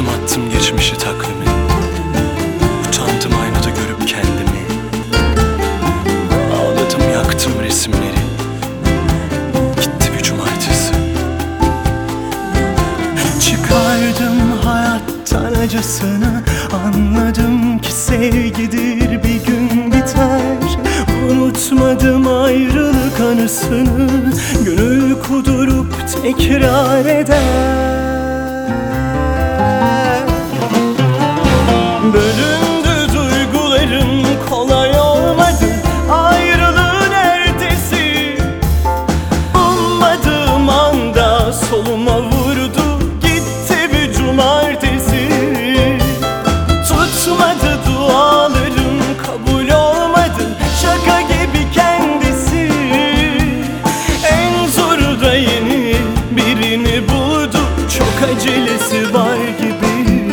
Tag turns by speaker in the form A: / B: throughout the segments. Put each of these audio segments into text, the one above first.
A: Adım attım geçmişi takvimi. Utandım aynada görüp kendimi. Ağladım yaktım resimleri. Gitti bir cumartesi.
B: Çıkardım hayattan acısını, anladım ki sevgidir bir gün biter. Unutmadım ayrılık anısını, gönül kudurup tekrar eder. Bölündü duygularım, kolay olmadı ayrılığın ertesi. Ummadığım anda soluma vurdu, gitti bir cumartesi. Tutmadı dualarım, kabul olmadı, şaka gibi kendisi. En zoru da yeni birini buldu, çok acelesi var gibi.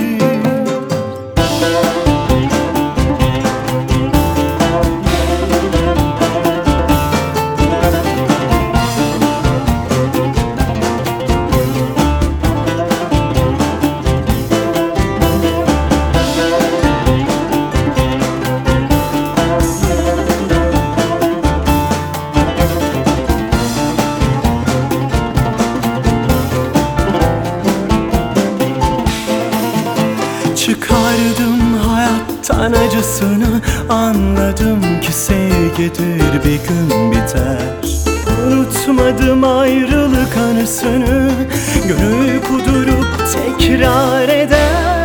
B: Çıkardım hayattan acısını, anladım ki sevgidir bir gün biter. Unutmadım ayrılık anısını, gönül kudurup tekrar eder.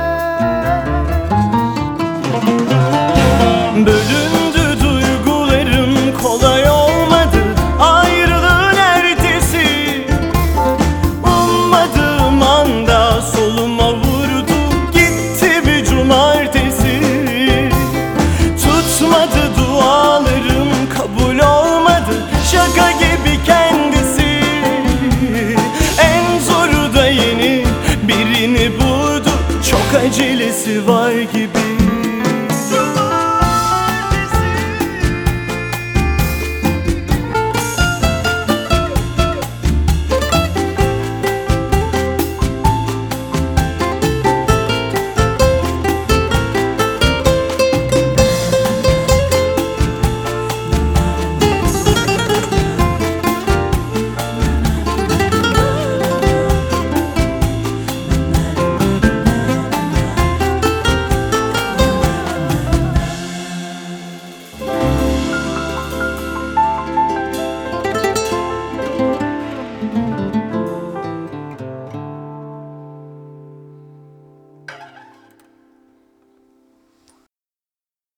B: Bölündü duygularım, kolay olmadı ayrılığın ertesi. Ummadığım anda soluma vurdu, gitti bir cumartesi. Tutmadı dualarım, kabul olmadı, şaka gibi kendisi. En zoru da yeni birini buldu, çok acelesi var gibi.